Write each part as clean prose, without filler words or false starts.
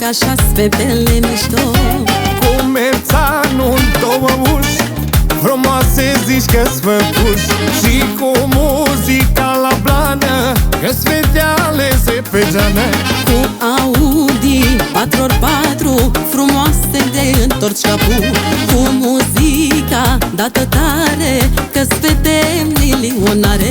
Ca așa-s fetele mișto. Comerțanul, două uși frumoase, zici că-s făcuși. Și cu muzica la blană, că-s feteale se pe geană. Cu Audi 4x4 frumoase de întorci capul. Cu muzica dată tare, că-s fete milionare.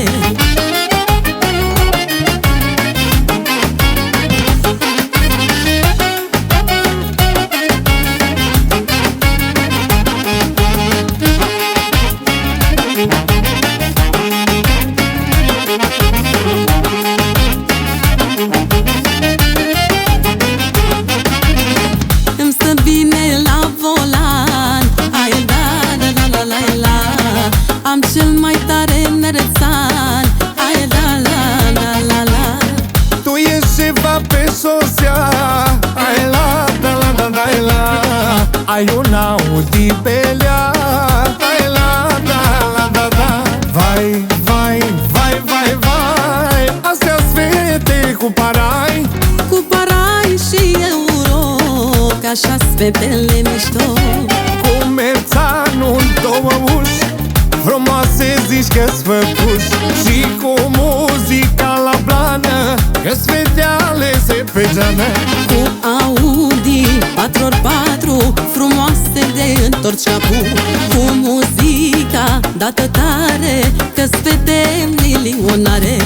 Îmi stă bine la volan, ai la la la la la la. Am cel mai tare merețan, ai la la la la la. Tu ești ceva pe șosea, ai la da la da da la. Ai un Audi pe lea, ai la da la da da. Vai, vai, vai, vai, vai, astea-s fete cu parai. Cu parai și euro, ca așa-s fetele mișto. Comerțanul, două uși frumoase, zici că-s făcuși. Și cu muzica la blană, că-s feteale se pe geană. Cu Audi 4x4 frumoase de întorci capul. Cu muzica dată tare, că-s fete milionare.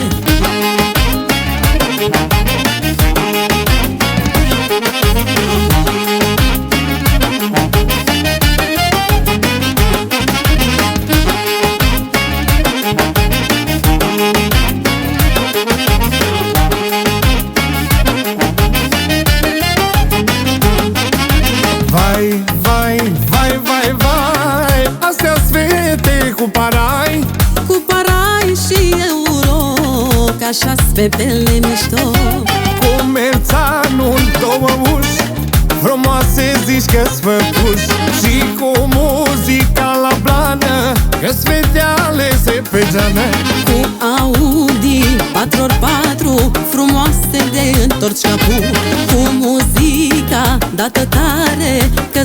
Vai, vai, vai, vai, vai, astea-s fete cu parai. Cu parai și euro, ca așa-s fetele mișto. Comerțanul, două uși frumoase, zici că-s făcuși. Și cu muzica la blană, că-s feteale se pe geană. Cu Audi 4x4 frumoase de întorci capul. Cu muzica dată tare, că